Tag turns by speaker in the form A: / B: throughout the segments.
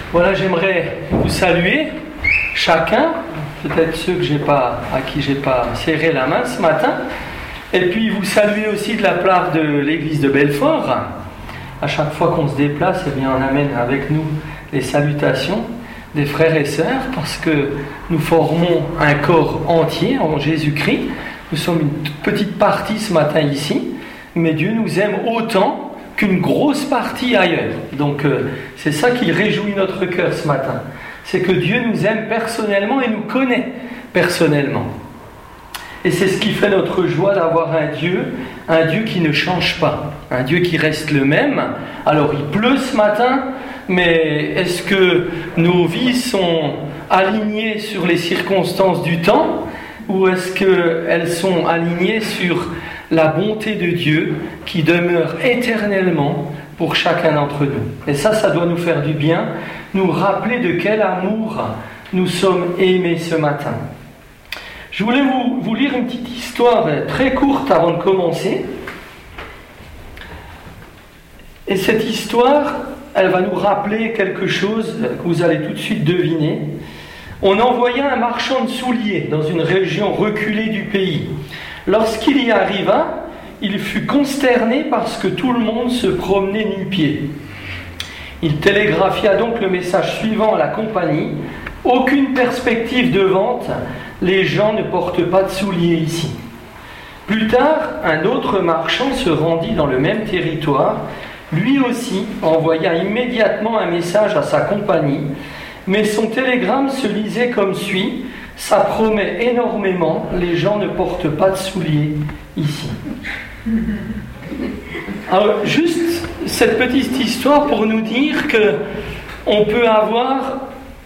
A: Voilà, j'aimerais vous saluer, chacun, peut-être ceux à qui j'ai pas serré la main ce matin, et puis vous saluer aussi de la part de l'église de Belfort. À chaque fois qu'on se déplace, eh bien, on amène avec nous les salutations des frères et sœurs, parce que nous formons un corps entier en Jésus-Christ. Nous sommes une toute petite partie ce matin ici, mais Dieu nous aime autant qu'une grosse partie ailleurs. Donc c'est ça qui réjouit notre cœur ce matin. C'est que Dieu nous aime personnellement et nous connaît personnellement. Et c'est ce qui fait notre joie d'avoir un Dieu qui ne change pas, un Dieu qui reste le même. Alors il pleut ce matin, mais est-ce que nos vies sont alignées sur les circonstances du temps, ou est-ce qu'elles sont alignées sur la bonté de Dieu qui demeure éternellement pour chacun d'entre nous? Et ça doit nous faire du bien, nous rappeler de quel amour nous sommes aimés ce matin. Je voulais vous lire une petite histoire très courte avant de commencer. Et cette histoire, elle va nous rappeler quelque chose que vous allez tout de suite deviner. On envoya un marchand de souliers dans une région reculée du pays. Lorsqu'il y arriva, il fut consterné parce que tout le monde se promenait nu-pieds. Il télégraphia donc le message suivant à la compagnie: aucune perspective de vente, les gens ne portent pas de souliers ici. Plus tard, un autre marchand se rendit dans le même territoire. Lui aussi envoya immédiatement un message à sa compagnie, mais son télégramme se lisait comme suit: ça promet énormément, les gens ne portent pas de souliers ici. Alors, juste cette petite histoire pour nous dire qu'on peut avoir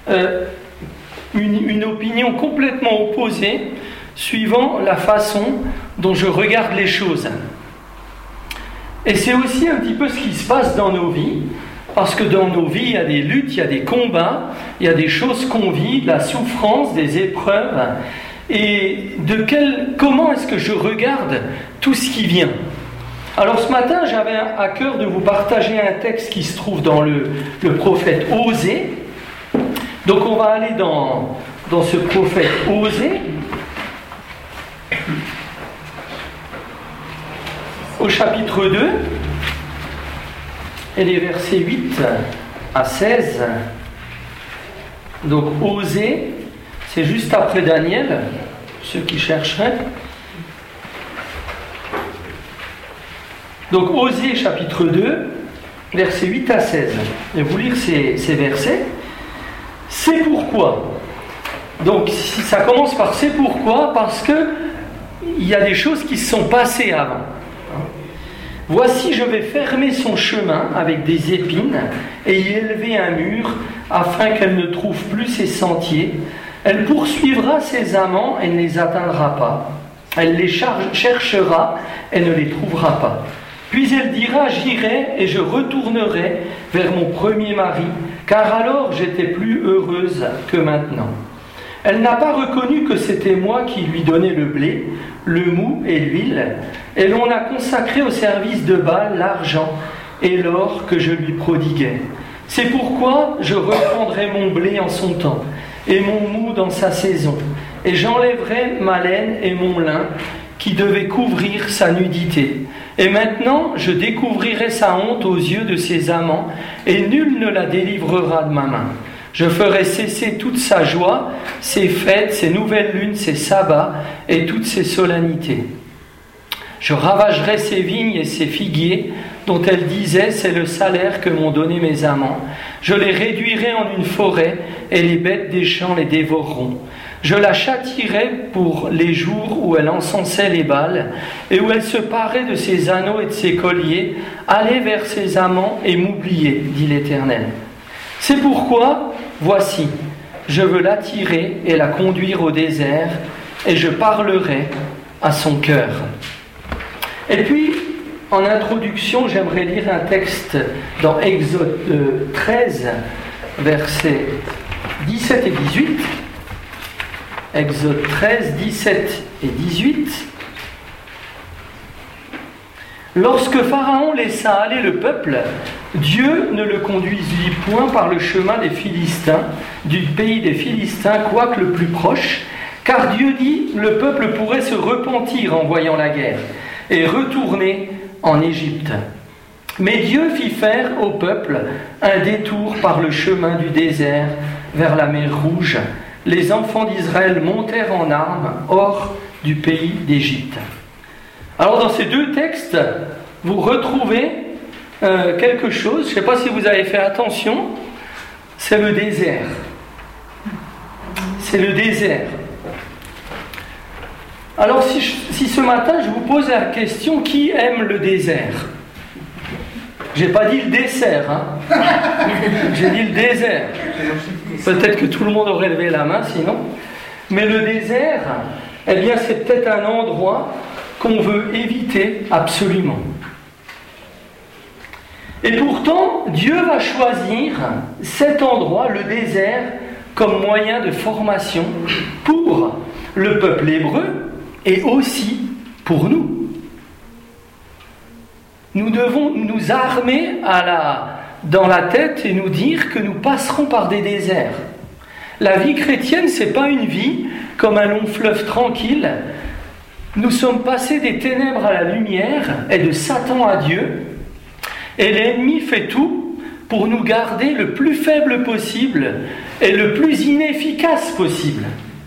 A: une opinion complètement opposée suivant la façon dont je regarde les choses. Et c'est aussi un petit peu ce qui se passe dans nos vies, parce que dans nos vies, il y a des luttes, il y a des combats, il y a des choses qu'on vit, de la souffrance, des épreuves. Et comment est-ce que je regarde tout ce qui vient? Alors ce matin, j'avais à cœur de vous partager un texte qui se trouve dans le prophète Osée. Donc on va aller dans ce prophète Osée, au chapitre 2, et les versets 8 à 16. Donc Osée, c'est juste après Daniel, ceux qui chercheraient. Donc Osée chapitre 2, versets 8 à 16. Je vais vous lire ces versets. C'est pourquoi. Donc ça commence par c'est pourquoi, parce que il y a des choses qui se sont passées avant. Voici, je vais fermer son chemin avec des épines et y élever un mur afin qu'elle ne trouve plus ses sentiers. Elle poursuivra ses amants et ne les atteindra pas. Elle les cherchera et ne les trouvera pas. Puis elle dira: j'irai et je retournerai vers mon premier mari, car alors j'étais plus heureuse que maintenant. Elle n'a pas reconnu que c'était moi qui lui donnais le blé, le mou et l'huile, et l'on a consacré au service de Baal l'argent et l'or que je lui prodiguais. C'est pourquoi je reprendrai mon blé en son temps, et mon mou dans sa saison, et j'enlèverai ma laine et mon lin qui devaient couvrir sa nudité. Et maintenant, je découvrirai sa honte aux yeux de ses amants, et nul ne la délivrera de ma main. Je ferai cesser toute sa joie, ses fêtes, ses nouvelles lunes, ses sabbats et toutes ses solennités. Je ravagerai ses vignes et ses figuiers, dont elle disait: c'est le salaire que m'ont donné mes amants. Je les réduirai en une forêt, et les bêtes des champs les dévoreront. Je la châtierai pour les jours où elle encensait les Baals, et où elle se parait de ses anneaux et de ses colliers. Allez vers ses amants et m'oubliez, dit l'Éternel. C'est pourquoi, voici, je veux l'attirer et la conduire au désert, et je parlerai à son cœur. Et puis, en introduction, j'aimerais lire un texte dans Exode 13, versets 17 et 18. Exode 13, 17 et 18. Lorsque Pharaon laissa aller le peuple, Dieu ne le conduisit point par le chemin des Philistins, du pays des Philistins, quoique le plus proche, car Dieu dit, le peuple pourrait se repentir en voyant la guerre et retourner en Égypte. Mais Dieu fit faire au peuple un détour par le chemin du désert vers la mer Rouge. Les enfants d'Israël montèrent en armes hors du pays d'Égypte. Alors dans ces deux textes, vous retrouvez quelque chose, je ne sais pas si vous avez fait attention, c'est le désert. C'est le désert. Alors si ce matin je vous pose la question, qui aime le désert? J'ai pas dit le dessert, hein. J'ai dit le désert. Peut-être que tout le monde aurait levé la main sinon. Mais le désert, eh bien c'est peut-être un endroit qu'on veut éviter absolument. Et pourtant, Dieu va choisir cet endroit, le désert, comme moyen de formation pour le peuple hébreu et aussi pour nous. Nous devons nous armer dans la tête et nous dire que nous passerons par des déserts. La vie chrétienne, ce n'est pas une vie comme un long fleuve tranquille. Nous sommes passés des ténèbres à la lumière et de Satan à Dieu. Et l'ennemi fait tout pour nous garder le plus faible possible et le plus inefficace possible.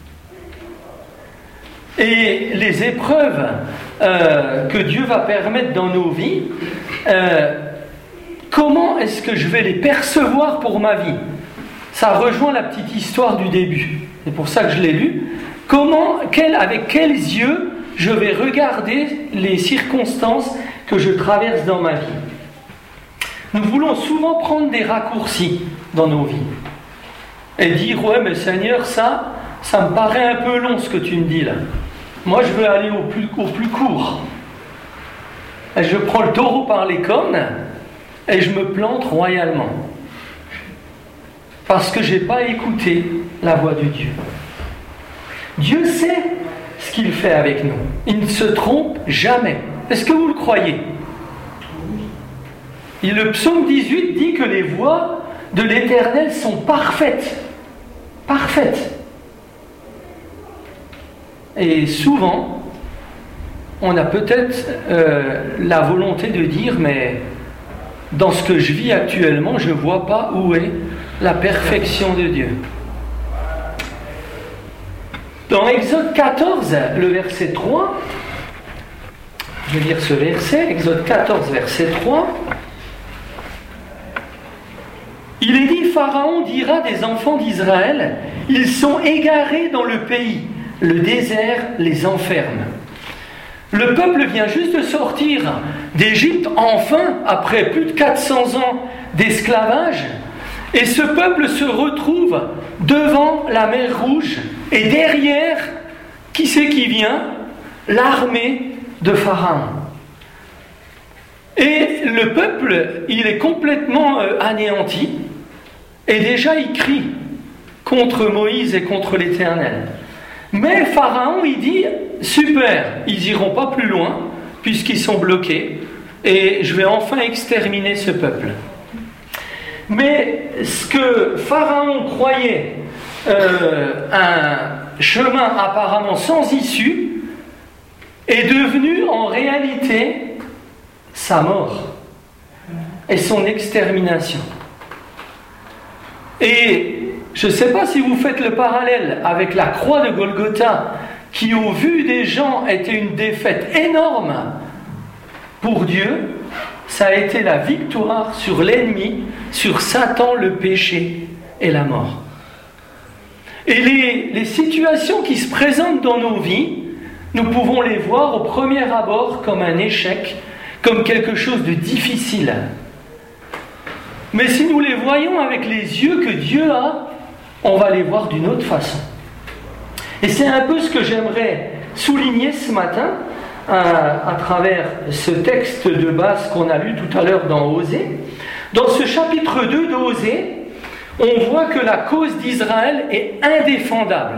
A: Et les épreuves que Dieu va permettre dans nos vies, comment est-ce que je vais les percevoir pour ma vie? Ça rejoint la petite histoire du début. C'est pour ça que je l'ai lu. Avec quels yeux je vais regarder les circonstances que je traverse dans ma vie? Nous voulons souvent prendre des raccourcis dans nos vies et dire « Ouais, mais Seigneur, ça me paraît un peu long ce que tu me dis là. Moi, je veux aller au plus court. Et je prends le taureau par les cornes et je me plante royalement. Parce que je n'ai pas écouté la voix de Dieu. Dieu sait ce qu'il fait avec nous. Il ne se trompe jamais. Est-ce que vous le croyez ? Et le psaume 18 dit que les voies de l'Éternel sont parfaites. Parfaites. Et souvent, on a peut-être la volonté de dire, mais dans ce que je vis actuellement, je ne vois pas où est la perfection de Dieu. Dans Exode 14, le verset 3, je vais lire ce verset, Exode 14, verset 3. Il est dit, Pharaon dira des enfants d'Israël, ils sont égarés dans le pays, le désert les enferme. Le peuple vient juste de sortir d'Égypte, enfin, après plus de 400 ans d'esclavage, et ce peuple se retrouve devant la mer Rouge, et derrière, qui c'est qui vient? L'armée de Pharaon. Et le peuple, il est complètement anéanti, et déjà il crie contre Moïse et contre l'Éternel. Mais Pharaon, il dit, super, ils n'iront pas plus loin, puisqu'ils sont bloqués, et je vais enfin exterminer ce peuple. Mais ce que Pharaon croyait un chemin apparemment sans issue, est devenu en réalité sa mort et son extermination. Et je ne sais pas si vous faites le parallèle avec la croix de Golgotha, qui au vu des gens était une défaite énorme pour Dieu. Ça a été la victoire sur l'ennemi, sur Satan, le péché et la mort. Et les situations qui se présentent dans nos vies, nous pouvons les voir au premier abord comme un échec, comme quelque chose de difficile. Mais si nous les voyons avec les yeux que Dieu a, on va les voir d'une autre façon. Et c'est un peu ce que j'aimerais souligner ce matin à travers ce texte de base qu'on a lu tout à l'heure dans Osée. Dans ce chapitre 2 d'Osée, on voit que la cause d'Israël est indéfendable.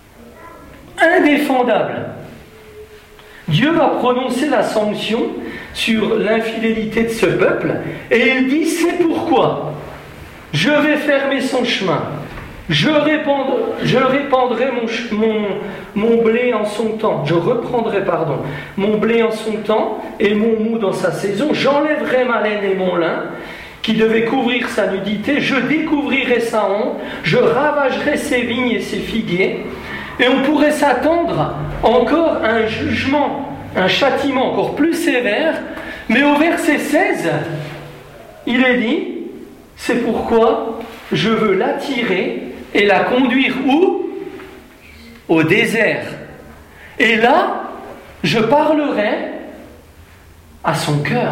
A: Indéfendable. Dieu va prononcer la sanction sur l'infidélité de ce peuple, et il dit, c'est pourquoi je vais fermer son chemin, je répandrai mon blé en son temps, je reprendrai, mon blé en son temps et mon mou dans sa saison, j'enlèverai ma laine et mon lin, qui devait couvrir sa nudité, je découvrirai sa honte, je ravagerai ses vignes et ses figuiers, et on pourrait s'attendre encore à un jugement, un châtiment encore plus sévère, mais au verset 16, il est dit, c'est pourquoi je veux l'attirer et la conduire où ? Au désert. Et là, je parlerai à son cœur.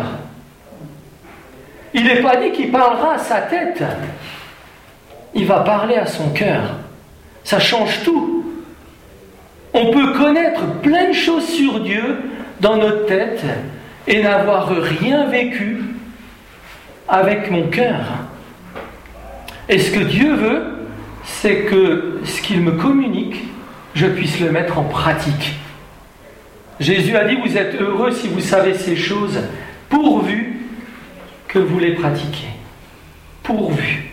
A: Il n'est pas dit qu'il parlera à sa tête. Il va parler à son cœur. Ça change tout. On peut connaître plein de choses sur Dieu dans notre tête et n'avoir rien vécu avec mon cœur. Et ce que Dieu veut, c'est que ce qu'il me communique, je puisse le mettre en pratique. Jésus a dit, vous êtes heureux si vous savez ces choses, pourvu que vous les pratiquez. Pourvu.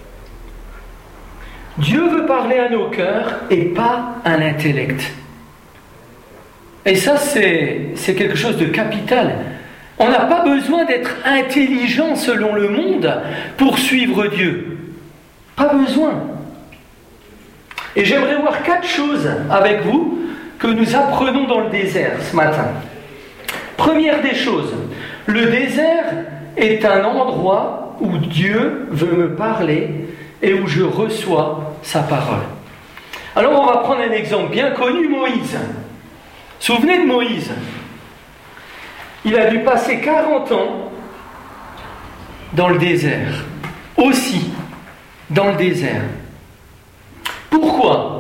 A: Dieu veut parler à nos cœurs et pas à l'intellect. Et ça, c'est quelque chose de capital. On n'a pas besoin d'être intelligent selon le monde pour suivre Dieu. Pas besoin. Et j'aimerais voir 4 choses avec vous que nous apprenons dans le désert ce matin. Première des choses, le désert est un endroit où Dieu veut me parler et où je reçois sa parole. Alors on va prendre un exemple bien connu, Moïse. Souvenez de Moïse. Il a dû passer 40 ans dans le désert. Aussi, dans le désert. Pourquoi ?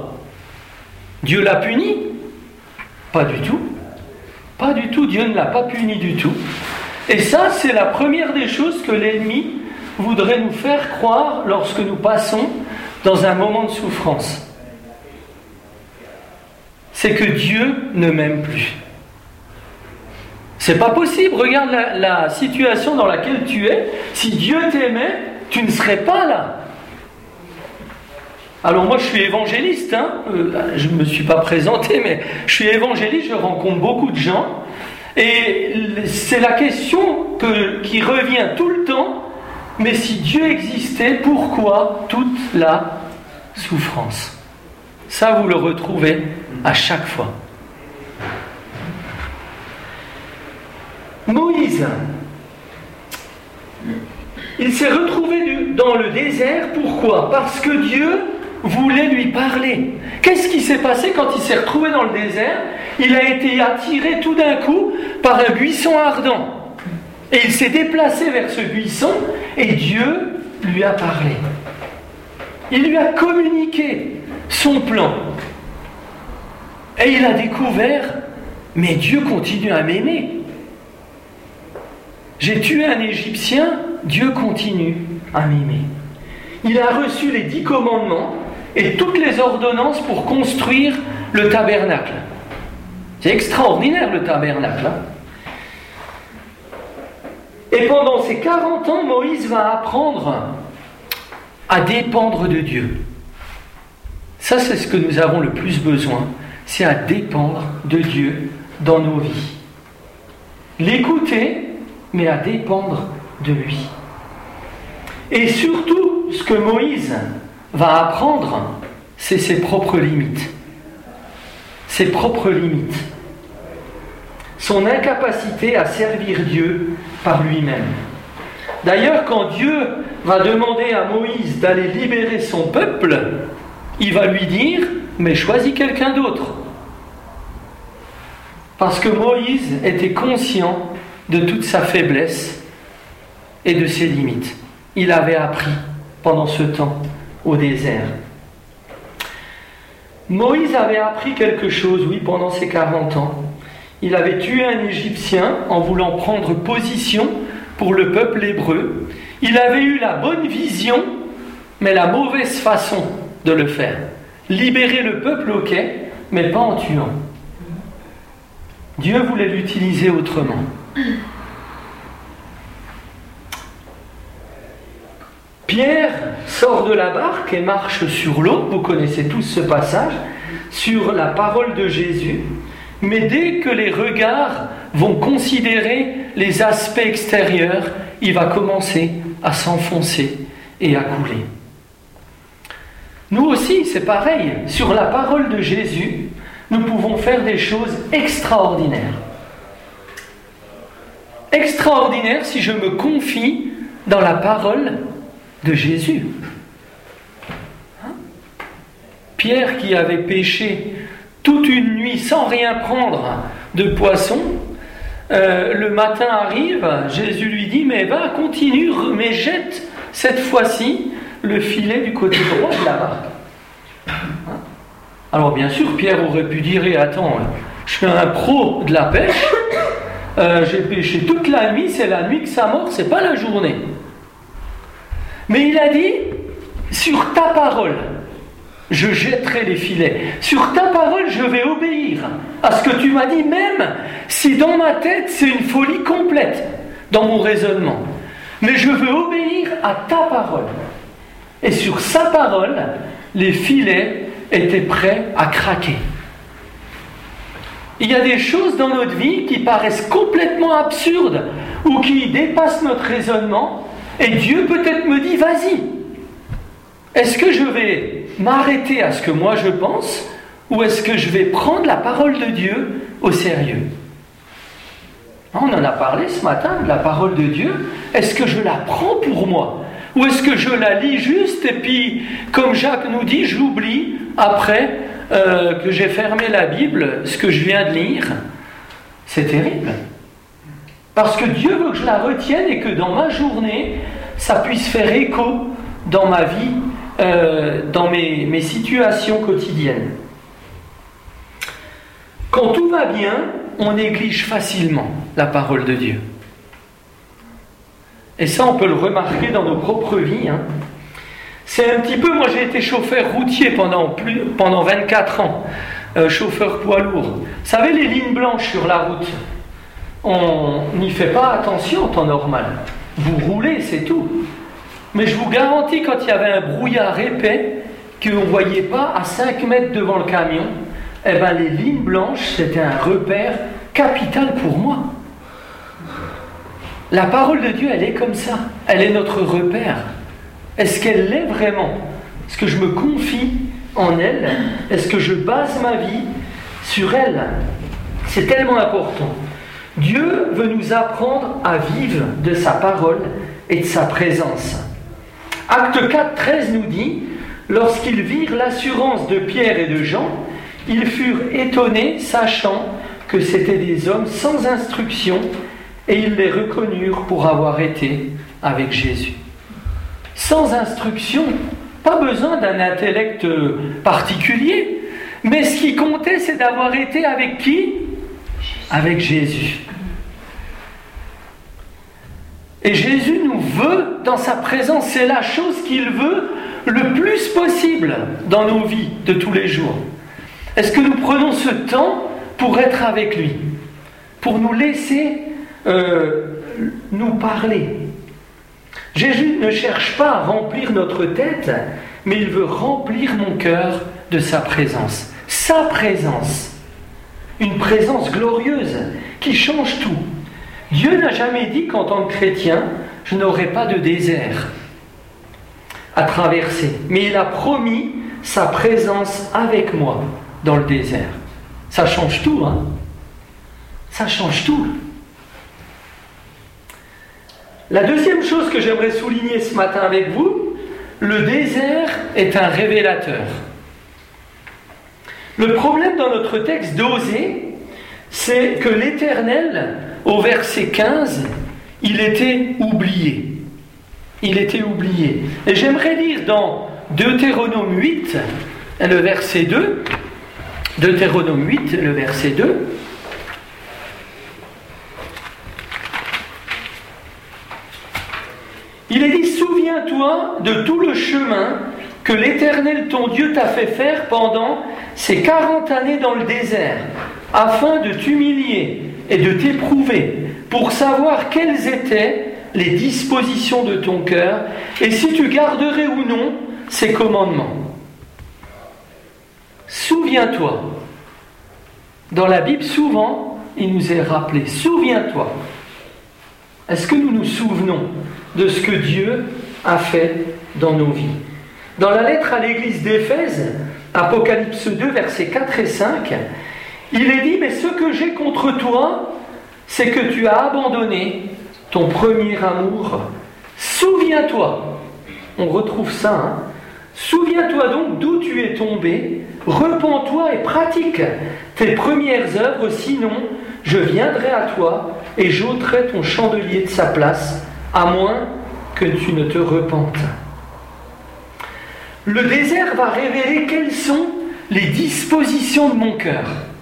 A: Dieu l'a puni ? Pas du tout. Pas du tout, Dieu ne l'a pas puni du tout. Et ça, c'est la première des choses que l'ennemi voudrait nous faire croire lorsque nous passons dans un moment de souffrance. C'est que Dieu ne m'aime plus. C'est pas possible. Regarde la situation dans laquelle tu es. Si Dieu t'aimait, tu ne serais pas là. Alors moi je suis évangéliste, je ne me suis pas présenté, mais je suis évangéliste, je rencontre beaucoup de gens, et c'est la question qui revient tout le temps, mais si Dieu existait, pourquoi toute la souffrance ? Ça vous le retrouvez à chaque fois. Moïse, il s'est retrouvé dans le désert, pourquoi ? Parce que Dieu voulait lui parler. Qu'est-ce qui s'est passé quand il s'est retrouvé dans le désert ? Il a été attiré tout d'un coup par un buisson ardent. Et il s'est déplacé vers ce buisson et Dieu lui a parlé. Il lui a communiqué son plan. Et il a découvert, mais Dieu continue à m'aimer. J'ai tué un Égyptien, Dieu continue à m'aimer. Il a reçu les 10 commandements et toutes les ordonnances pour construire le tabernacle. C'est extraordinaire le tabernacle. Et pendant ces 40 ans, Moïse va apprendre à dépendre de Dieu. Ça, c'est ce que nous avons le plus besoin, c'est à dépendre de Dieu dans nos vies. L'écouter, mais à dépendre de lui. Et surtout, ce que Moïse va apprendre, c'est ses propres limites. Ses propres limites. Son incapacité à servir Dieu par lui-même. D'ailleurs, quand Dieu va demander à Moïse d'aller libérer son peuple, il va lui dire, mais choisis quelqu'un d'autre. Parce que Moïse était conscient de toute sa faiblesse et de ses limites. Il avait appris pendant ce temps au désert. Moïse avait appris quelque chose, oui, pendant ces 40 ans. Il avait tué un Égyptien en voulant prendre position pour le peuple hébreu. Il avait eu la bonne vision, mais la mauvaise façon de le faire. Libérer le peuple, ok, mais pas en tuant. Dieu voulait l'utiliser autrement. Pierre sort de la barque et marche sur l'eau, vous connaissez tous ce passage, sur la parole de Jésus, mais dès que les regards vont considérer les aspects extérieurs, il va commencer à s'enfoncer et à couler. Nous aussi, c'est pareil, sur la parole de Jésus, nous pouvons faire des choses extraordinaires. Extraordinaires si je me confie dans la parole de Jésus. Pierre qui avait pêché toute une nuit sans rien prendre de poisson, le matin arrive, Jésus lui dit, mais va, continue, mais jette cette fois-ci le filet du côté droit de la barque. Alors bien sûr, Pierre aurait pu dire, attends, je suis un pro de la pêche, j'ai pêché toute la nuit, c'est la nuit que ça mord, c'est pas la journée. Mais il a dit, sur ta parole, je jetterai les filets. Sur ta parole, je vais obéir à ce que tu m'as dit, même si dans ma tête, c'est une folie complète dans mon raisonnement. Mais je veux obéir à ta parole. Et sur sa parole, les filets étaient prêts à craquer. Il y a des choses dans notre vie qui paraissent complètement absurdes ou qui dépassent notre raisonnement, et Dieu peut-être me dit, vas-y. Est-ce que je vais m'arrêter à ce que moi je pense, ou est-ce que je vais prendre la parole de Dieu au sérieux? On en a parlé ce matin de la parole de Dieu. Est-ce que je la prends pour moi? Ou est-ce que je la lis juste et puis, comme Jacques nous dit, je l'oublie après que j'ai fermé la Bible, ce que je viens de lire? C'est terrible. Parce que Dieu veut que je la retienne et que dans ma journée, ça puisse faire écho dans ma vie, dans mes situations quotidiennes. Quand tout va bien, on néglige facilement la parole de Dieu. Et ça, on peut le remarquer dans nos propres vies. C'est un petit peu, moi j'ai été chauffeur routier pendant 24 ans, chauffeur poids lourd. Vous savez, les lignes blanches sur la route, on n'y fait pas attention en temps normal. Vous roulez, c'est tout. Mais je vous garantis, quand il y avait un brouillard épais, qu'on ne voyait pas à 5 mètres devant le camion, les lignes blanches, c'était un repère capital pour moi. La parole de Dieu, elle est comme ça. Elle est notre repère. Est-ce qu'elle l'est vraiment? Est-ce que je me confie en elle? Est-ce que je base ma vie sur elle? C'est tellement important. Dieu veut nous apprendre à vivre de sa parole et de sa présence. Acte 4, 13 nous dit, lorsqu'ils virent l'assurance de Pierre et de Jean, ils furent étonnés, sachant que c'étaient des hommes sans instruction, et ils les reconnurent pour avoir été avec Jésus. Sans instruction, pas besoin d'un intellect particulier, mais ce qui comptait, c'est d'avoir été avec qui? Avec Jésus. Et Jésus nous veut dans sa présence, c'est la chose qu'il veut le plus possible dans nos vies de tous les jours. Est-ce que nous prenons ce temps pour être avec lui, pour nous laisser nous parler? Jésus ne cherche pas à remplir notre tête, mais il veut remplir mon cœur de sa présence. Sa présence, une présence glorieuse qui change tout. Dieu n'a jamais dit qu'en tant que chrétien, je n'aurai pas de désert à traverser, mais il a promis sa présence avec moi dans le désert. Ça change tout, Ça change tout. La deuxième chose que j'aimerais souligner ce matin avec vous, le désert est un révélateur. Le problème dans notre texte d'Osée, c'est que l'Éternel, au verset 15, il était oublié. Il était oublié. Et j'aimerais lire dans Deutéronome 8, le verset 2, Deutéronome 8, le verset 2, il est dit, souviens-toi de tout le chemin que l'Éternel ton Dieu t'a fait faire pendant ces 40 années dans le désert, afin de t'humilier et de t'éprouver, pour savoir quelles étaient les dispositions de ton cœur et si tu garderais ou non ses commandements. Souviens-toi. Dans la Bible, souvent, il nous est rappelé, souviens-toi. Est-ce que nous nous souvenons de ce que Dieu a fait dans nos vies? Dans la lettre à l'église d'Éphèse, Apocalypse 2, versets 4 et 5, il est dit, mais ce que j'ai contre toi, c'est que tu as abandonné ton premier amour. Souviens-toi, on retrouve ça, hein? Souviens-toi donc d'où tu es tombé, repens-toi et pratique tes premières œuvres, sinon je viendrai à toi et j'ôterai ton chandelier de sa place, à moins que tu ne te repentes. Le désert va révéler quelles sont les dispositions de mon cœur.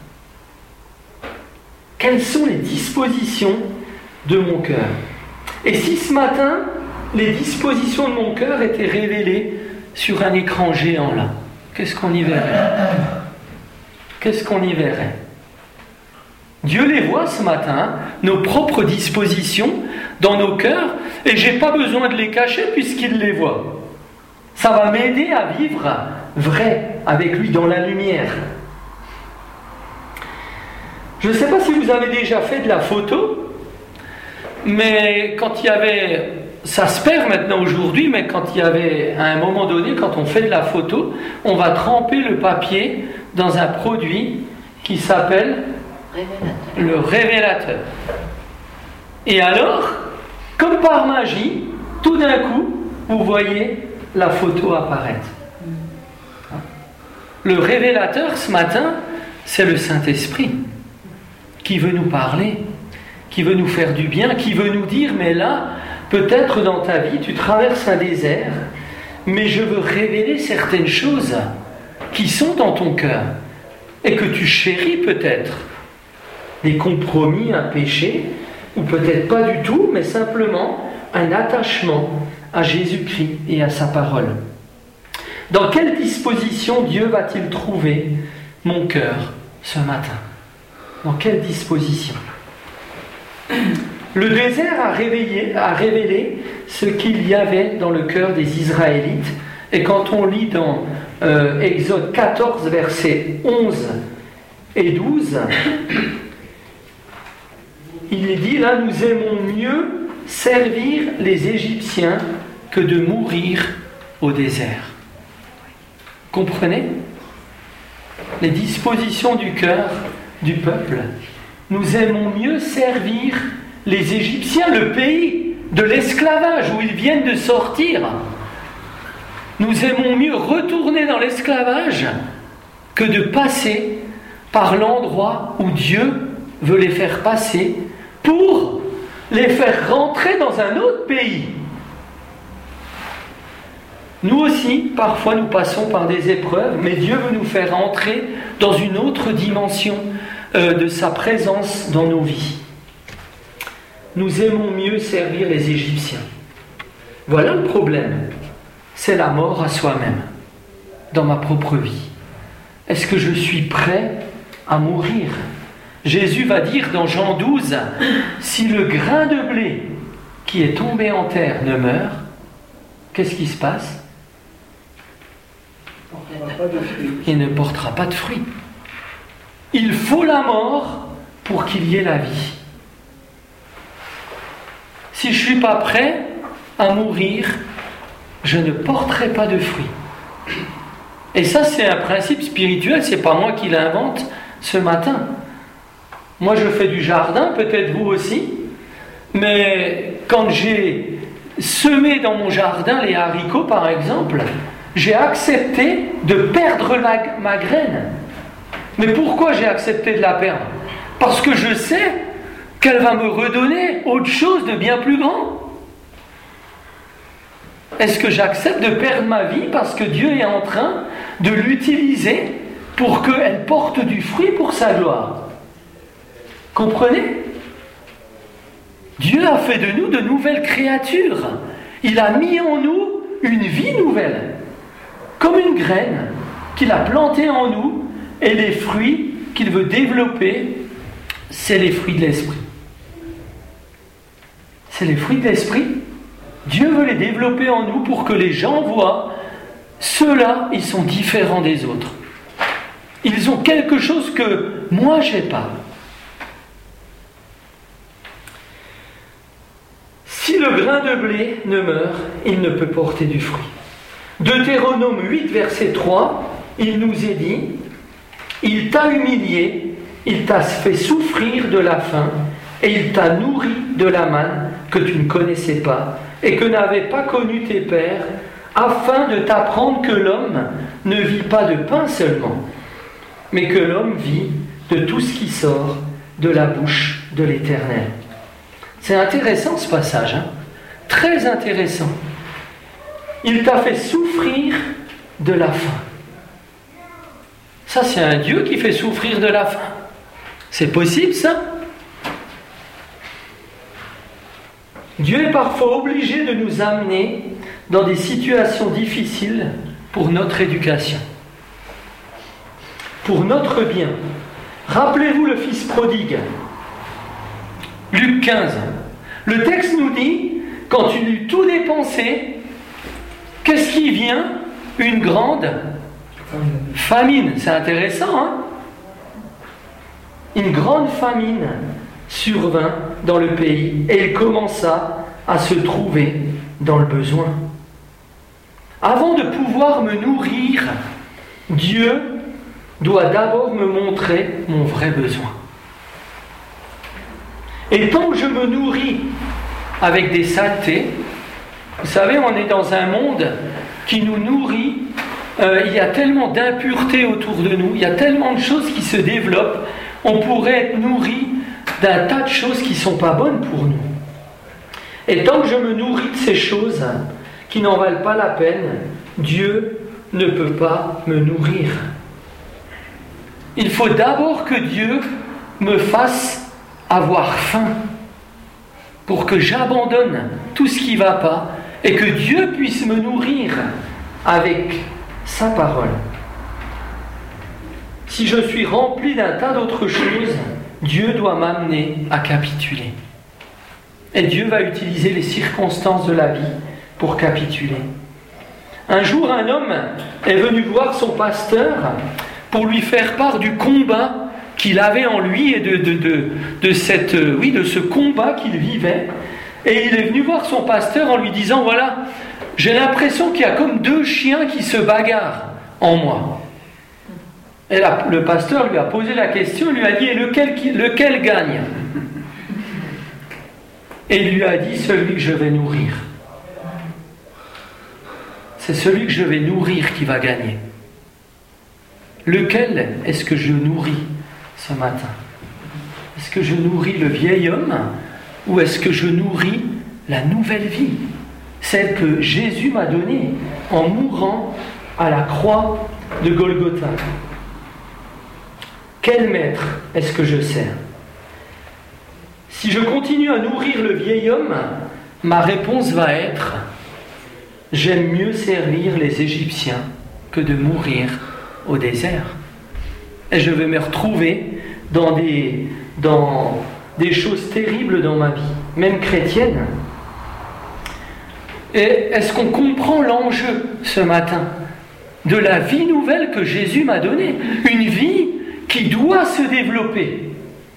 A: Quelles sont les dispositions de mon cœur? Et si ce matin, les dispositions de mon cœur étaient révélées sur un écran géant là, qu'est-ce qu'on y verrait? Qu'est-ce qu'on y verrait? Dieu les voit ce matin, nos propres dispositions dans nos cœurs, et je n'ai pas besoin de les cacher puisqu'il les voit. Ça va m'aider à vivre vrai avec lui dans la lumière. Je ne sais pas si vous avez déjà fait de la photo, mais quand il y avait, ça se perd maintenant aujourd'hui, mais quand il y avait, à un moment donné, quand on fait de la photo, on va tremper le papier dans un produit qui s'appelle le révélateur. Et alors, comme par magie, tout d'un coup, vous voyez la photo apparaître. Le révélateur, ce matin, c'est le Saint-Esprit qui veut nous parler, qui veut nous faire du bien, qui veut nous dire, mais là, peut-être dans ta vie, tu traverses un désert, mais je veux révéler certaines choses qui sont dans ton cœur et que tu chéris peut-être. Des compromis, un péché, ou peut-être pas du tout, mais simplement un attachement à Jésus-Christ et à sa parole. Dans quelle disposition Dieu va-t-il trouver mon cœur ce matin? Dans quelle disposition? Le désert a révélé ce qu'il y avait dans le cœur des Israélites. Et quand on lit dans Exode 14, versets 11 et 12, il est dit là, nous aimons mieux servir les Égyptiens que de mourir au désert. Comprenez? Les dispositions du cœur du peuple. Nous aimons mieux servir les Égyptiens, le pays de l'esclavage où ils viennent de sortir. Nous aimons mieux retourner dans l'esclavage que de passer par l'endroit où Dieu veut les faire passer pour les faire rentrer dans un autre pays. Nous aussi, parfois, nous passons par des épreuves, mais Dieu veut nous faire entrer dans une autre dimension de sa présence dans nos vies. Nous aimons mieux servir les Égyptiens. Voilà le problème. C'est la mort à soi-même, dans ma propre vie. Est-ce que je suis prêt à mourir? Jésus va dire dans Jean 12, si le grain de blé qui est tombé en terre ne meurt, qu'est-ce qui se passe? Il ne portera pas de fruits. Il faut la mort pour qu'il y ait la vie. Si je ne suis pas prêt à mourir, je ne porterai pas de fruits. Et ça, c'est un principe spirituel, c'est pas moi qui l'invente ce matin. Moi, je fais du jardin, peut-être vous aussi, mais quand j'ai semé dans mon jardin les haricots, par exemple, j'ai accepté de perdre ma graine. Mais pourquoi j'ai accepté de la perdre? Parce que je sais qu'elle va me redonner autre chose de bien plus grand. Est-ce que j'accepte de perdre ma vie parce que Dieu est en train de l'utiliser pour qu'elle porte du fruit pour sa gloire? Comprenez? Dieu a fait de nous de nouvelles créatures. Il a mis en nous une vie nouvelle, comme une graine qu'il a plantée en nous, et les fruits qu'il veut développer, c'est les fruits de l'esprit. c'est les fruits de l'esprit. Dieu veut les développer en nous pour que les gens voient, ceux-là, ils sont différents des autres. Ils ont quelque chose que moi, je n'ai pas. Si le grain de blé ne meurt, il ne peut porter du fruit. Deutéronome 8, verset 3, il nous est dit, « Il t'a humilié, il t'a fait souffrir de la faim, et il t'a nourri de la manne que tu ne connaissais pas, et que n'avaient pas connu tes pères, afin de t'apprendre que l'homme ne vit pas de pain seulement, mais que l'homme vit de tout ce qui sort de la bouche de l'Éternel. » C'est intéressant ce passage, hein? Très intéressant. Il t'a fait souffrir de la faim. Ça, c'est un Dieu qui fait souffrir de la faim. C'est possible, ça? Dieu est parfois obligé de nous amener dans des situations difficiles pour notre éducation, pour notre bien. Rappelez-vous le fils prodigue. Luc 15. Le texte nous dit, quand il eut tout dépensé, qu'est-ce qui vient? Une grande famine. C'est intéressant, hein? Une grande famine survint dans le pays et il commença à se trouver dans le besoin. Avant de pouvoir me nourrir, Dieu doit d'abord me montrer mon vrai besoin. Et tant que je me nourris avec des saletés, vous savez, on est dans un monde qui nous nourrit, il y a tellement d'impuretés autour de nous, il y a tellement de choses qui se développent, on pourrait être nourri d'un tas de choses qui ne sont pas bonnes pour nous. Et tant que je me nourris de ces choses qui n'en valent pas la peine, Dieu ne peut pas me nourrir. Il faut d'abord que Dieu me fasse avoir faim pour que j'abandonne tout ce qui ne va pas et que Dieu puisse me nourrir avec sa parole. Si je suis rempli d'un tas d'autres choses, Dieu doit m'amener à capituler. Et Dieu va utiliser les circonstances de la vie pour capituler. Un jour, un homme est venu voir son pasteur pour lui faire part du combat qu'il avait en lui et de ce combat qu'il vivait. Et il est venu voir son pasteur en lui disant, voilà, j'ai l'impression qu'il y a comme deux chiens qui se bagarrent en moi. Et là, le pasteur lui a posé la question, il lui a dit, et lequel gagne? Et il lui a dit, celui que je vais nourrir. C'est celui que je vais nourrir qui va gagner. Lequel est-ce que je nourris ce matin? Est-ce que je nourris le vieil homme ou est-ce que je nourris la nouvelle vie, celle que Jésus m'a donnée en mourant à la croix de Golgotha? Quel maître est-ce que je sers? Si je continue à nourrir le vieil homme, ma réponse va être: j'aime mieux servir les Égyptiens que de mourir au désert. Et je vais me retrouver dans des choses terribles dans ma vie, même chrétienne. Et est-ce qu'on comprend l'enjeu ce matin de la vie nouvelle que Jésus m'a donnée? Une vie qui doit se développer.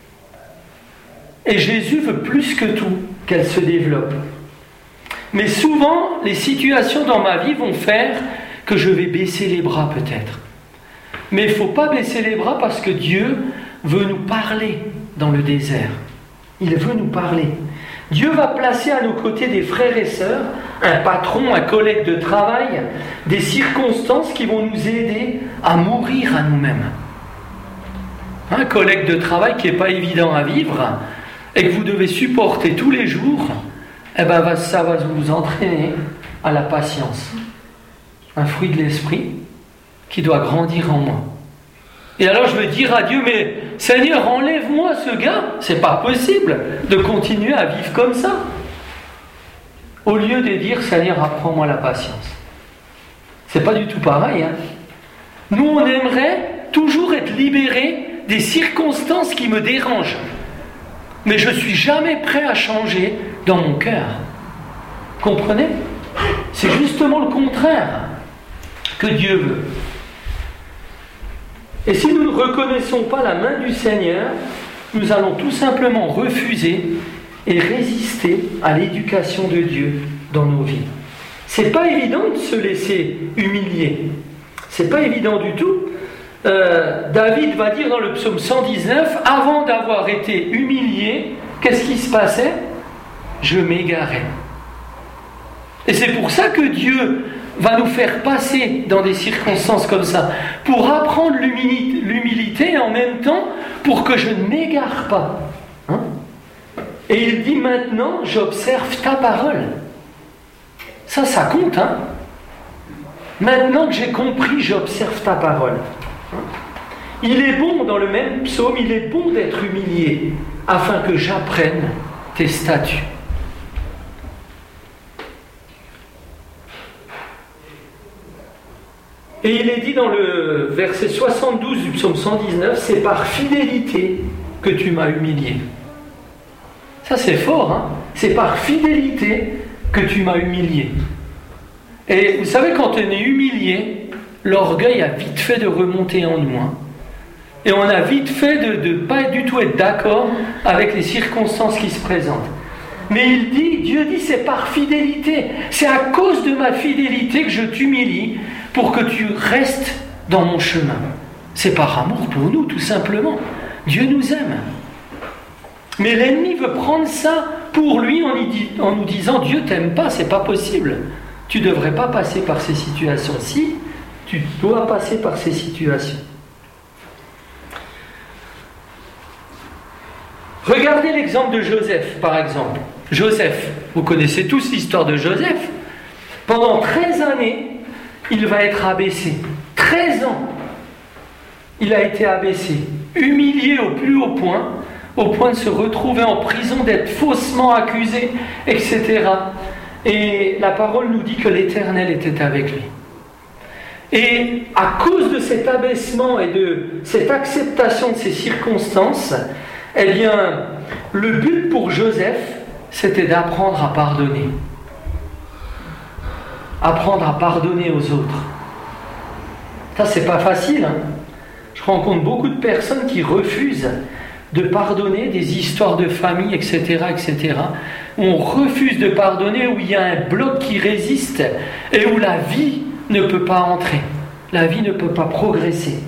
A: Et Jésus veut plus que tout qu'elle se développe. Mais souvent, les situations dans ma vie vont faire que je vais baisser les bras peut-être. Mais il ne faut pas baisser les bras parce que Dieu veut nous parler dans le désert. Il veut nous parler. Dieu va placer à nos côtés des frères et sœurs, un patron, un collègue de travail, des circonstances qui vont nous aider à mourir à nous-mêmes. Un collègue de travail qui n'est pas évident à vivre et que vous devez supporter tous les jours, eh ben ça va vous entraîner à la patience. Un fruit de l'esprit qui doit grandir en moi. Et alors je vais dire à Dieu, mais Seigneur, enlève-moi ce gars. C'est pas possible de continuer à vivre comme ça. Au lieu de dire, Seigneur, apprends-moi la patience. C'est pas du tout pareil. Hein. Nous, on aimerait toujours être libérés des circonstances qui me dérangent. Mais je suis jamais prêt à changer dans mon cœur. Comprenez? C'est justement le contraire que Dieu veut. Et si nous ne reconnaissons pas la main du Seigneur, nous allons tout simplement refuser et résister à l'éducation de Dieu dans nos vies. C'est pas évident de se laisser humilier. C'est pas évident du tout. David va dire dans le psaume 119, avant d'avoir été humilié, qu'est-ce qui se passait? Je m'égarais. Et c'est pour ça que Dieu va nous faire passer dans des circonstances comme ça, pour apprendre l'humilité et en même temps pour que je ne m'égare pas. Hein? Et il dit maintenant, j'observe ta parole. Ça compte, hein? Maintenant que j'ai compris, j'observe ta parole. Il est bon, dans le même psaume, il est bon d'être humilié, afin que j'apprenne tes statuts. Et il est dit dans le verset 72 du psaume 119, c'est par fidélité que tu m'as humilié. Ça c'est fort, hein? C'est par fidélité que tu m'as humilié. Et vous savez, quand on est humilié, l'orgueil a vite fait de remonter en nous. Hein? Et on a vite fait de ne pas du tout être d'accord avec les circonstances qui se présentent. Mais Dieu dit, c'est par fidélité. C'est à cause de ma fidélité que je t'humilie pour que tu restes dans mon chemin. C'est par amour pour nous, tout simplement. Dieu nous aime. Mais l'ennemi veut prendre ça pour lui en nous disant, Dieu t'aime pas, c'est pas possible. Tu ne devrais pas passer par ces situations-ci, tu dois passer par ces situations. Regardez l'exemple de Joseph, par exemple. Joseph, vous connaissez tous l'histoire de Joseph. Pendant 13 années, il va être abaissé. 13 ans, il a été abaissé, humilié au plus haut point de se retrouver en prison, d'être faussement accusé, etc. Et la parole nous dit que l'Éternel était avec lui. Et à cause de cet abaissement et de cette acceptation de ces circonstances, eh bien, le but pour Joseph, c'était d'apprendre à pardonner. Apprendre à pardonner aux autres. Ça, c'est pas facile. Hein. Je rencontre beaucoup de personnes qui refusent de pardonner des histoires de famille, etc., etc. On refuse de pardonner, où il y a un bloc qui résiste et où la vie ne peut pas entrer. La vie ne peut pas progresser.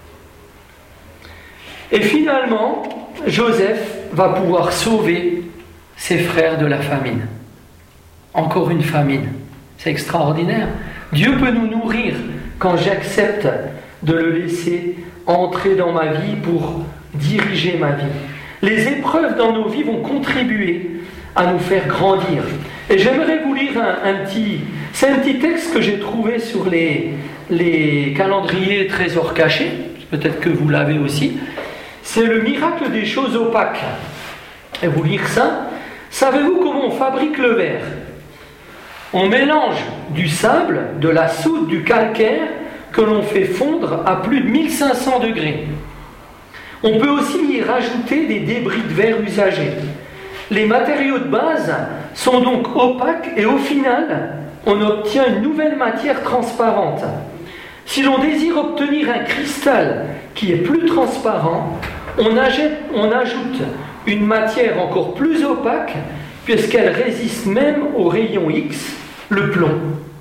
A: Et finalement, Joseph va pouvoir sauver ses frères de la famine. Encore une famine. C'est extraordinaire. Dieu peut nous nourrir quand j'accepte de le laisser entrer dans ma vie pour diriger ma vie. Les épreuves dans nos vies vont contribuer à nous faire grandir. Et j'aimerais vous lire c'est un petit texte que j'ai trouvé sur les calendriers trésors cachés. Peut-être que vous l'avez aussi. C'est le miracle des choses opaques. Et vous lire ça. Savez-vous comment on fabrique le verre? On mélange du sable, de la soude, du calcaire que l'on fait fondre à plus de 1500 degrés. On peut aussi y rajouter des débris de verre usagés. Les matériaux de base sont donc opaques et au final, on obtient une nouvelle matière transparente. Si l'on désire obtenir un cristal qui est plus transparent, on ajoute une matière encore plus opaque puisqu'elle résiste même aux rayons X, le plomb.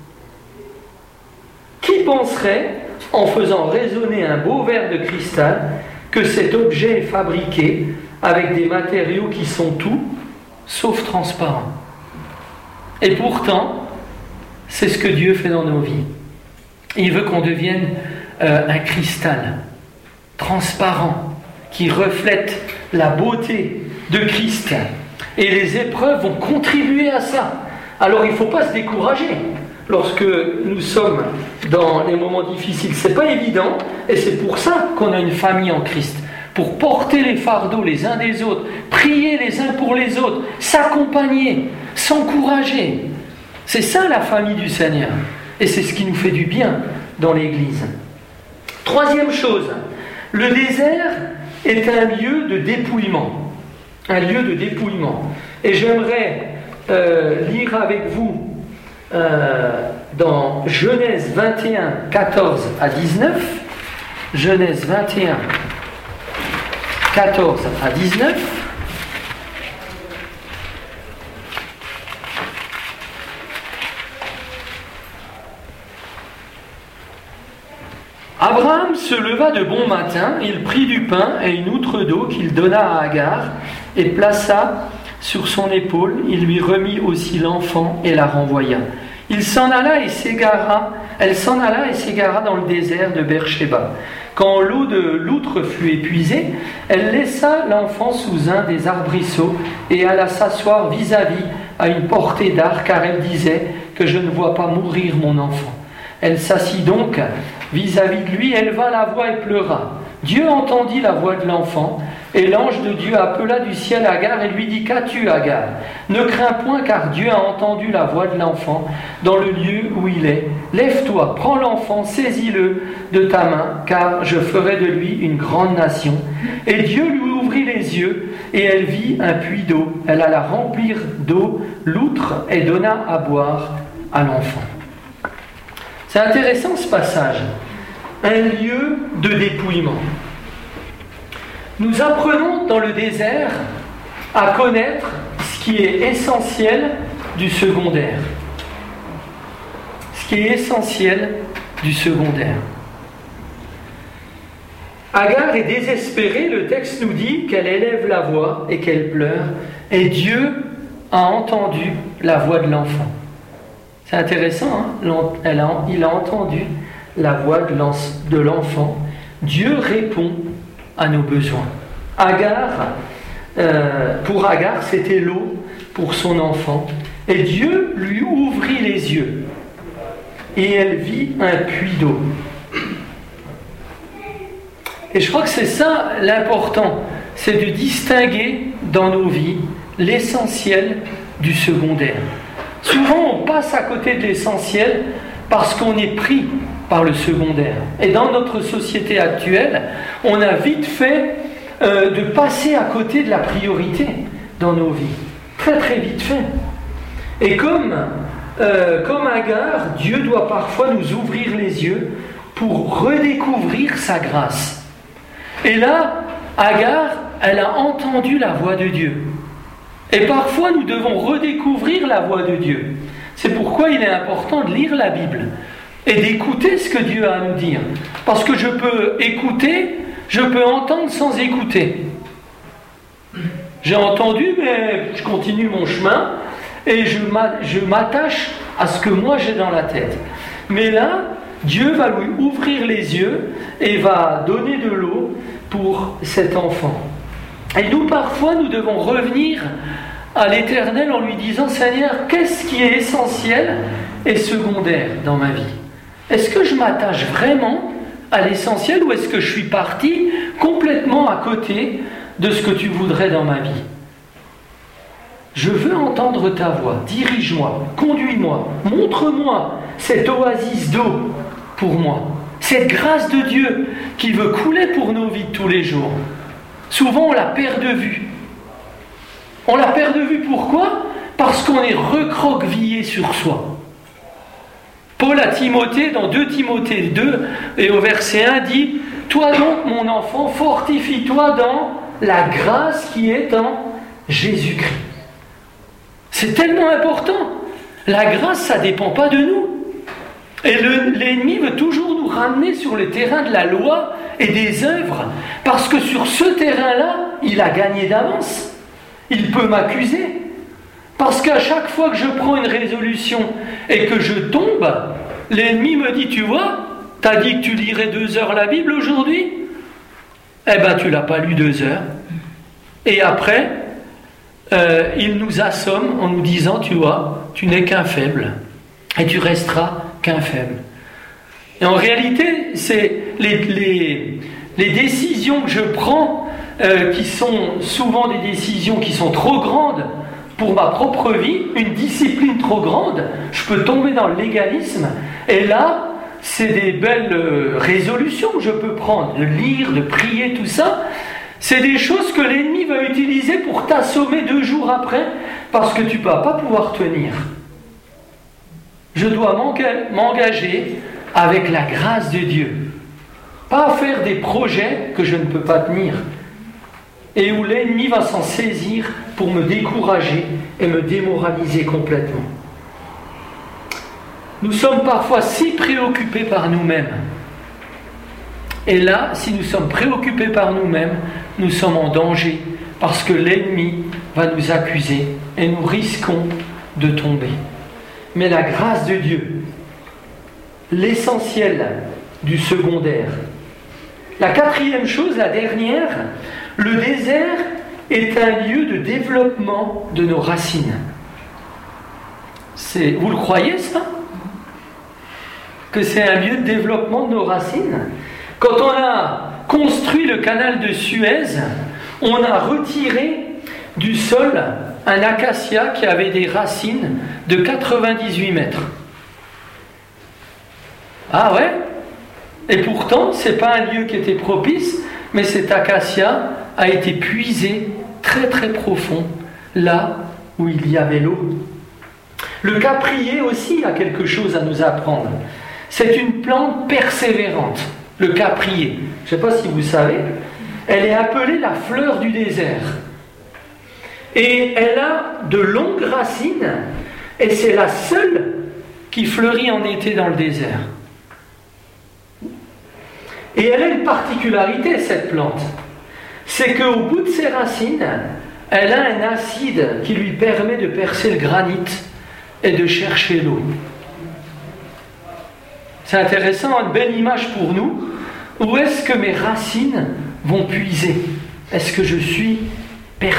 A: Qui penserait, en faisant résonner un beau verre de cristal, que cet objet est fabriqué avec des matériaux qui sont tout sauf transparents? Et pourtant, c'est ce que Dieu fait dans nos vies. Il veut qu'on devienne un cristal transparent qui reflète la beauté de Christ. Et les épreuves vont contribuer à ça. Alors il ne faut pas se décourager lorsque nous sommes dans les moments difficiles. Ce n'est pas évident, et c'est pour ça qu'on a une famille en Christ. Pour porter les fardeaux les uns des autres, prier les uns pour les autres, s'accompagner, s'encourager. C'est ça la famille du Seigneur. Et c'est ce qui nous fait du bien dans l'Église. Troisième chose, le désert est un lieu de dépouillement. Un lieu de dépouillement. Et j'aimerais lire avec vous dans Genèse 21, 14 à 19. Genèse 21, 14 à 19. Abraham se leva de bon matin, il prit du pain et une outre d'eau qu'il donna à Agar et plaça sur son épaule. Il lui remit aussi l'enfant et la renvoya. Elle s'en alla et s'égara dans le désert de Beersheba. Quand l'eau de l'outre fut épuisée, elle laissa l'enfant sous un des arbrisseaux et alla s'asseoir vis-à-vis à une portée d'arc, car elle disait que je ne vois pas mourir mon enfant. Elle s'assit donc vis-à-vis de lui, éleva la voix et pleura. Dieu entendit la voix de l'enfant, et l'ange de Dieu appela du ciel Agar et lui dit: Qu'as-tu, Agar? Ne crains point, car Dieu a entendu la voix de l'enfant dans le lieu où il est. Lève-toi, prends l'enfant, saisis-le de ta main, car je ferai de lui une grande nation. Et Dieu lui ouvrit les yeux, et elle vit un puits d'eau. Elle alla remplir d'eau l'outre et donna à boire à l'enfant. C'est intéressant ce passage. Un lieu de dépouillement. Nous apprenons dans le désert à connaître ce qui est essentiel du secondaire. Ce qui est essentiel du secondaire. Agar est désespérée, le texte nous dit qu'elle élève la voix et qu'elle pleure, et Dieu a entendu la voix de l'enfant. C'est intéressant, hein? Il a entendu la voix de l'enfant. Dieu répond à nos besoins. Pour Agar, c'était l'eau pour son enfant. Et Dieu lui ouvrit les yeux. Et elle vit un puits d'eau. Et je crois que c'est ça l'important. C'est de distinguer dans nos vies l'essentiel du secondaire. Souvent, on passe à côté de l'essentiel parce qu'on est pris par le secondaire. Et dans notre société actuelle, on a vite fait de passer à côté de la priorité dans nos vies. Très très vite fait. Et comme Agar, Dieu doit parfois nous ouvrir les yeux pour redécouvrir sa grâce. Et là, Agar, elle a entendu la voix de Dieu. Et parfois, nous devons redécouvrir la voix de Dieu. C'est pourquoi il est important de lire la Bible et d'écouter ce que Dieu a à nous dire. Parce que je peux écouter, je peux entendre sans écouter. J'ai entendu, mais je continue mon chemin et je m'attache à ce que moi j'ai dans la tête. Mais là, Dieu va lui ouvrir les yeux et va donner de l'eau pour cet enfant. Et nous, parfois, nous devons revenir à l'Éternel en lui disant: Seigneur, qu'est-ce qui est essentiel et secondaire dans ma vie? Est-ce que je m'attache vraiment à l'essentiel ou est-ce que je suis parti complètement à côté de ce que tu voudrais dans ma vie? Je veux entendre ta voix, dirige-moi, conduis-moi, montre-moi cette oasis d'eau pour moi, cette grâce de Dieu qui veut couler pour nos vies de tous les jours. Souvent, on la perd de vue. On la perd de vue, pourquoi? Parce qu'on est recroquevillé sur soi. Paul à Timothée, dans 2 Timothée 2, et au verset 1, dit: Toi donc, mon enfant, fortifie-toi dans la grâce qui est en Jésus-Christ. C'est tellement important. La grâce, ça ne dépend pas de nous. Et l'ennemi veut toujours nous ramener sur le terrain de la loi et des œuvres, parce que sur ce terrain-là, il a gagné d'avance. Il peut m'accuser. Parce qu'à chaque fois que je prends une résolution et que je tombe, l'ennemi me dit: Tu vois, t'as dit que tu lirais 2 heures la Bible aujourd'hui? Eh ben, tu l'as pas lu 2 heures. Et après, il nous assomme en nous disant: Tu vois, tu n'es qu'un faible. Et tu resteras qu'un faible. Et en réalité, c'est les décisions que je prends qui sont souvent des décisions qui sont trop grandes pour ma propre vie, une discipline trop grande, je peux tomber dans le légalisme. Et là, c'est des belles résolutions que je peux prendre, de lire, de prier, tout ça. C'est des choses que l'ennemi va utiliser pour t'assommer 2 jours après, parce que tu ne vas pas pouvoir tenir. Je dois m'engager avec la grâce de Dieu. Pas à faire des projets que je ne peux pas tenir et où l'ennemi va s'en saisir pour me décourager et me démoraliser complètement. Nous sommes parfois si préoccupés par nous-mêmes. Et là, si nous sommes préoccupés par nous-mêmes, nous sommes en danger parce que l'ennemi va nous accuser et nous risquons de tomber. Mais la grâce de Dieu, l'essentiel du secondaire. La quatrième chose, la dernière, le désert est un lieu de développement de nos racines. Vous le croyez ça ? Que c'est un lieu de développement de nos racines ? Quand on a construit le canal de Suez, on a retiré du sol un acacia qui avait des racines de 98 mètres. Ah ouais ? Et pourtant, ce n'est pas un lieu qui était propice, mais cet acacia a été puisé très très profond, là où il y avait l'eau. Le caprier aussi a quelque chose à nous apprendre. C'est une plante persévérante, le caprier. Je ne sais pas si vous savez, elle est appelée la fleur du désert. Et elle a de longues racines, et c'est la seule qui fleurit en été dans le désert. Et elle a une particularité, cette plante. C'est qu'au bout de ses racines, elle a un acide qui lui permet de percer le granit et de chercher l'eau. C'est intéressant, une belle image pour nous. Où est-ce que mes racines vont puiser ? Est-ce que je suis persévérant ?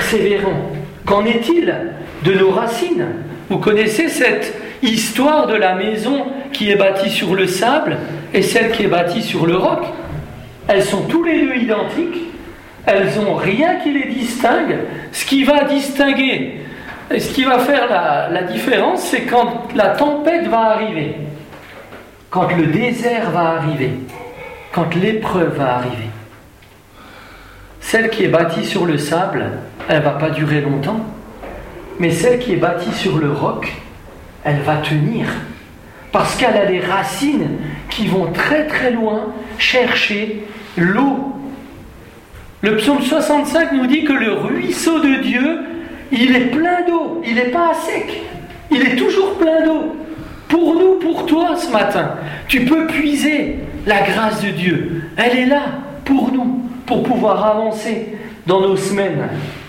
A: Qu'en est-il de nos racines ? Vous connaissez cette histoire de la maison qui est bâtie sur le sable et celle qui est bâtie sur le roc. Elles sont tous les deux identiques, elles n'ont rien qui les distingue. Ce qui va distinguer, ce qui va faire la différence, c'est quand la tempête va arriver, quand le désert va arriver, quand l'épreuve va arriver. Celle qui est bâtie sur le sable, elle ne va pas durer longtemps, mais celle qui est bâtie sur le roc, elle va tenir. Parce qu'elle a des racines qui vont très très loin chercher l'eau. Le psaume 65 nous dit que le ruisseau de Dieu, il est plein d'eau, il n'est pas à sec, il est toujours plein d'eau. Pour nous, pour toi ce matin, tu peux puiser la grâce de Dieu. Elle est là pour nous, pour pouvoir avancer dans nos semaines.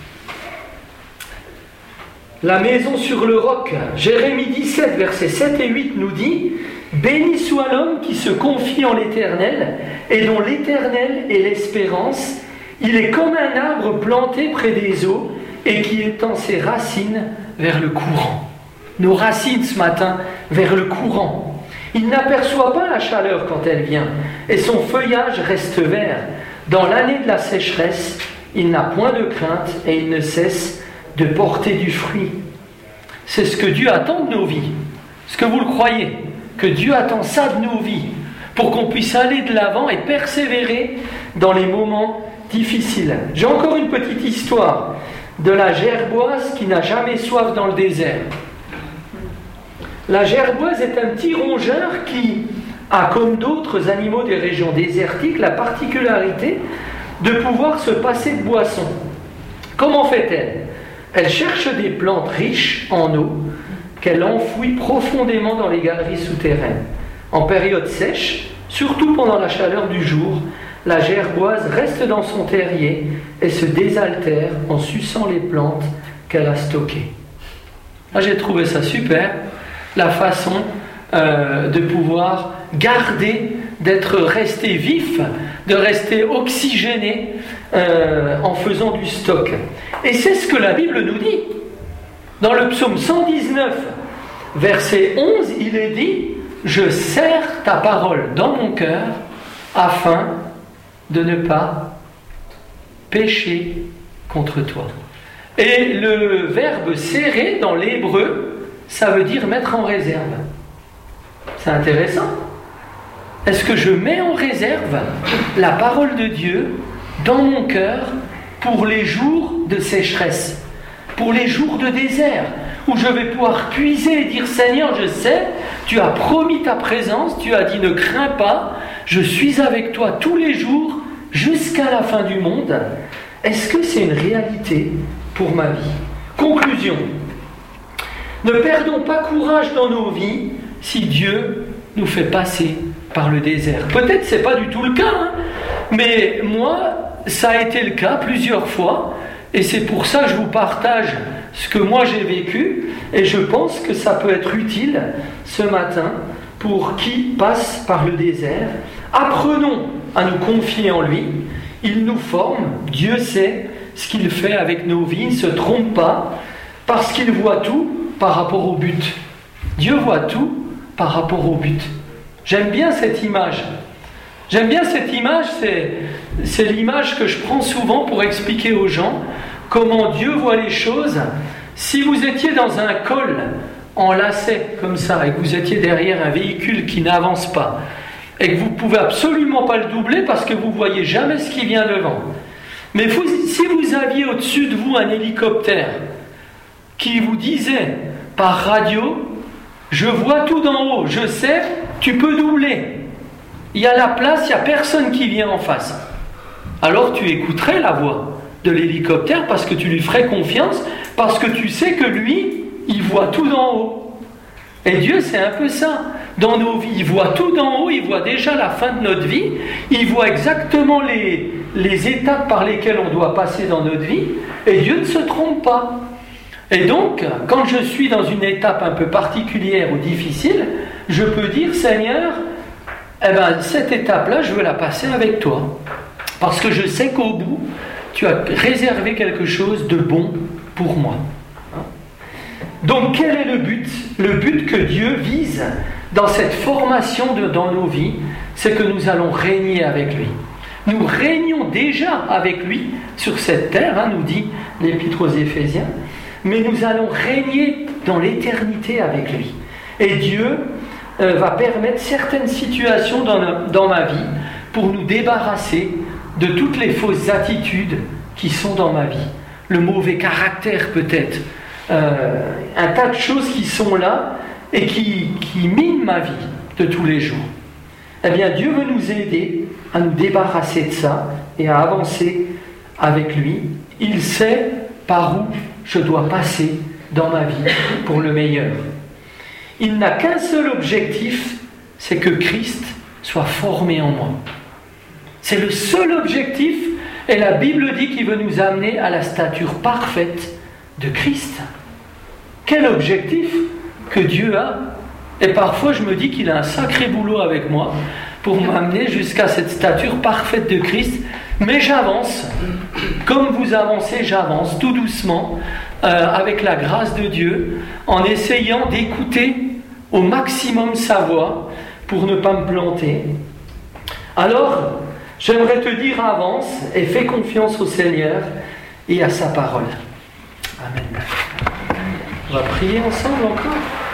A: La maison sur le roc, Jérémie 17, versets 7 et 8 nous dit « Béni soit l'homme qui se confie en l'Éternel et dont l'Éternel est l'espérance. Il est comme un arbre planté près des eaux et qui étend ses racines vers le courant. » Nos racines ce matin vers le courant. Il n'aperçoit pas la chaleur quand elle vient et son feuillage reste vert. Dans l'année de la sécheresse, il n'a point de crainte et il ne cesse de porter du fruit. C'est ce que Dieu attend de nos vies. Est-ce que vous le croyez ? Que Dieu attend ça de nos vies pour qu'on puisse aller de l'avant et persévérer dans les moments difficiles. J'ai encore une petite histoire de la gerboise qui n'a jamais soif dans le désert. La gerboise est un petit rongeur qui a, comme d'autres animaux des régions désertiques, la particularité de pouvoir se passer de boisson. Comment fait-elle ? Elle cherche des plantes riches en eau qu'elle enfouit profondément dans les galeries souterraines. En période sèche, surtout pendant la chaleur du jour, la gerboise reste dans son terrier et se désaltère en suçant les plantes qu'elle a stockées. Là, j'ai trouvé ça super, la façon de pouvoir garder, d'être resté vif, de rester oxygéné en faisant du stock. Et c'est ce que la Bible nous dit. Dans le psaume 119, verset 11, il est dit « Je serre ta parole dans mon cœur afin de ne pas pécher contre toi. » Et le verbe « serrer » dans l'hébreu, ça veut dire mettre en réserve. C'est intéressant. Est-ce que je mets en réserve la parole de Dieu dans mon cœur pour les jours de sécheresse ? pour les jours de désert, où je vais pouvoir puiser et dire Seigneur, je sais, tu as promis ta présence, tu as dit ne crains pas, je suis avec toi tous les jours jusqu'à la fin du monde. Est-ce que c'est une réalité pour ma vie? Conclusion. Ne perdons pas courage dans nos vies si Dieu nous fait passer par le désert. Peut-être c'est pas du tout le cas, mais moi, ça a été le cas plusieurs fois, et c'est pour ça que je vous partage ce que moi j'ai vécu, et je pense que ça peut être utile ce matin pour qui passe par le désert. Apprenons à nous confier en lui. Il nous forme, Dieu sait ce qu'il fait avec nos vies, il ne se trompe pas, parce qu'il voit tout par rapport au but. Dieu voit tout par rapport au but. J'aime bien cette image. C'est l'image que je prends souvent pour expliquer aux gens comment Dieu voit les choses. Si vous étiez dans un col en lacet comme ça, et que vous étiez derrière un véhicule qui n'avance pas, et que vous ne pouvez absolument pas le doubler parce que vous ne voyez jamais ce qui vient devant. Mais si vous aviez au-dessus de vous un hélicoptère qui vous disait par radio, je vois tout d'en haut, je sais, tu peux doubler. Il y a la place, il n'y a personne qui vient en face. Alors tu écouterais la voix de l'hélicoptère parce que tu lui ferais confiance, parce que tu sais que lui, il voit tout d'en haut. Et Dieu, c'est un peu ça. Dans nos vies, il voit tout d'en haut, il voit déjà la fin de notre vie, il voit exactement les étapes par lesquelles on doit passer dans notre vie, et Dieu ne se trompe pas. Et donc, quand je suis dans une étape un peu particulière ou difficile, je peux dire, Seigneur, cette étape-là, je veux la passer avec toi. Parce que je sais qu'au bout, tu as réservé quelque chose de bon pour moi. Donc, quel est le but? Le but que Dieu vise dans cette formation dans nos vies, c'est que nous allons régner avec lui. Nous régnons déjà avec lui sur cette terre, nous dit l'Épître aux Éphésiens, mais nous allons régner dans l'éternité avec lui. Et Dieu va permettre certaines situations dans ma vie pour nous débarrasser de toutes les fausses attitudes qui sont dans ma vie. Le mauvais caractère peut-être, un tas de choses qui sont là et qui minent ma vie de tous les jours. Eh bien, Dieu veut nous aider à nous débarrasser de ça et à avancer avec lui. Il sait par où je dois passer dans ma vie pour le meilleur. Il n'a qu'un seul objectif, c'est que Christ soit formé en moi. C'est le seul objectif, et la Bible dit qu'il veut nous amener à la stature parfaite de Christ. Quel objectif que Dieu a! Et parfois je me dis qu'il a un sacré boulot avec moi pour m'amener jusqu'à cette stature parfaite de Christ. Mais j'avance, comme vous avancez, j'avance tout doucement, avec la grâce de Dieu, en essayant d'écouter au maximum sa voix pour ne pas me planter. Alors, j'aimerais te dire avance et fais confiance au Seigneur et à sa parole. Amen. On va prier ensemble encore.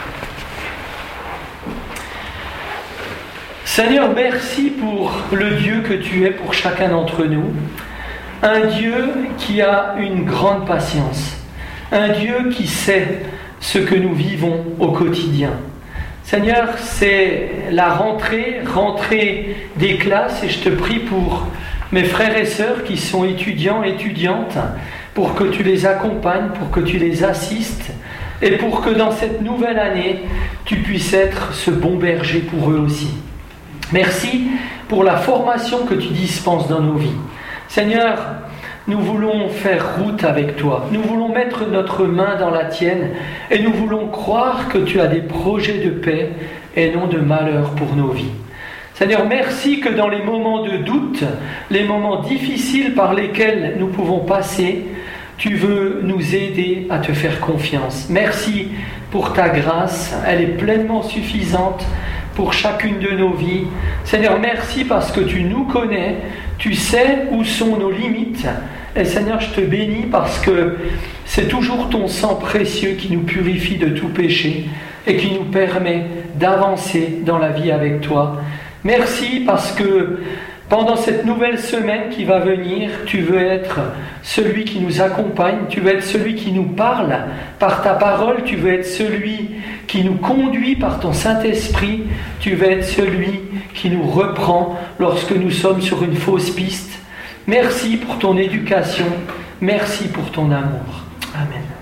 A: Seigneur, merci pour le Dieu que tu es pour chacun d'entre nous. Un Dieu qui a une grande patience. Un Dieu qui sait ce que nous vivons au quotidien. Seigneur, c'est la rentrée des classes, et je te prie pour mes frères et sœurs qui sont étudiants, étudiantes, pour que tu les accompagnes, pour que tu les assistes, et pour que dans cette nouvelle année, tu puisses être ce bon berger pour eux aussi. Merci pour la formation que tu dispenses dans nos vies. Seigneur, nous voulons faire route avec toi. Nous voulons mettre notre main dans la tienne et nous voulons croire que tu as des projets de paix et non de malheur pour nos vies. Seigneur, merci que dans les moments de doute, les moments difficiles par lesquels nous pouvons passer, tu veux nous aider à te faire confiance. Merci pour ta grâce, elle est pleinement suffisante pour chacune de nos vies. Seigneur, merci parce que tu nous connais, tu sais où sont nos limites. Et Seigneur, je te bénis parce que c'est toujours ton sang précieux qui nous purifie de tout péché et qui nous permet d'avancer dans la vie avec toi. Merci parce que Pendant cette nouvelle semaine qui va venir, tu veux être celui qui nous accompagne, tu veux être celui qui nous parle par ta parole, tu veux être celui qui nous conduit par ton Saint-Esprit, tu veux être celui qui nous reprend lorsque nous sommes sur une fausse piste. Merci pour ton éducation, merci pour ton amour. Amen.